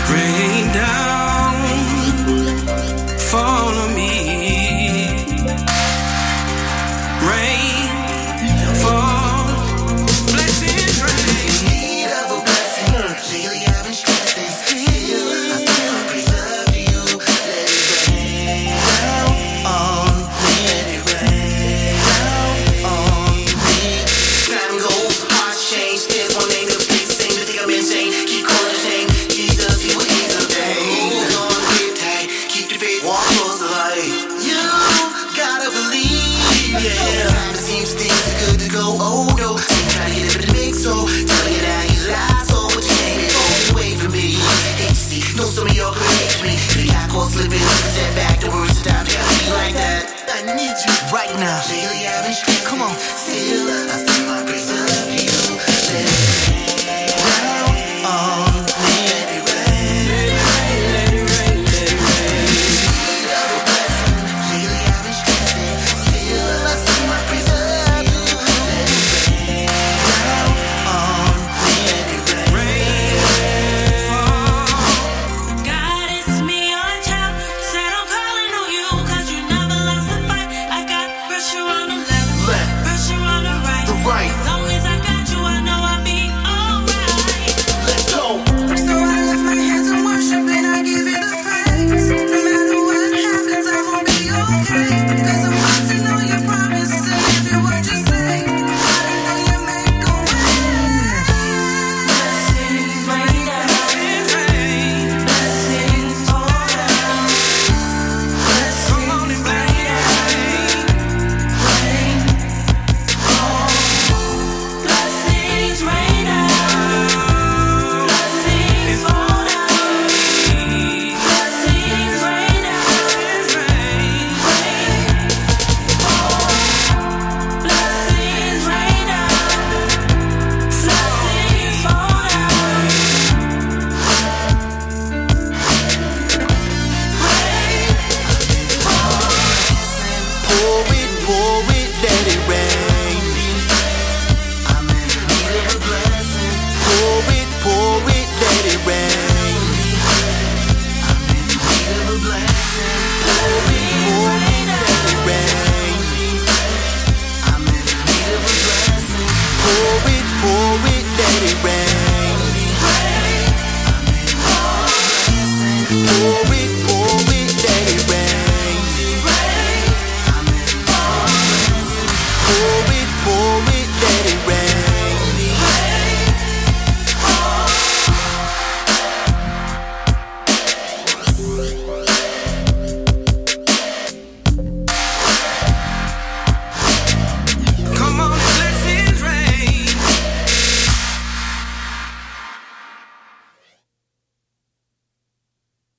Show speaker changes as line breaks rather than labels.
Rain down, fall on me. Rain, fall, blessings rain.
In need of a blessing, lately I've been stressing. Still, I feel a breeze of you. Let it rain down on me. Let it rain down on me. Time goes, hearts change. There's one name that plays the same. They think I'm insane. Keep calling his name. Jesus, he will ease the pain. Hold on, grip tight. Keep the faith, walk towards the light. You gotta believe, yeah. Sometimes it seems things are good to go. Oh no, so you try to get it, but it makes so. Tell you that you lie, so what you ain't it goes away from me. Hate to see, know some of y'all could hate me. If you got caught slipping, step back. The words of time can't be like that. I need you right now. Lately I've been stressed. Come on, still I feel my grace of you. Let it rain down on me. Let it rain,
Let it rain, let it rain.
need of a blessing. Lately I've been stressing. Still I see my grace of you. Let it rain down on me. Let it rain.
Rain, fall.
God, it's me, your child. Said I'm calling on you, 'cause you never lost a fight. I got pressure on the left, pressure on the right.
The right.
As long as I got you, I know I'll be alright.
Let's go.
So I lift my hands in worship and I give you the praise. No matter what happens, I won't be okay. 'Cause I'm watching on your promises. If you what you say, I know you make a way.
Blessings rain down,
Blessings rain.
blessings fall down.
Come on and blessings rain.
Rain, fall. Blessings rain down, blessings fall down. Blessings rain down,
Blessings rain.
rain, fall. Blessings rain down, blessings fall down. Rain,
Pour it, let it rain. I'm in need of a blessing. Pour it, let it rain.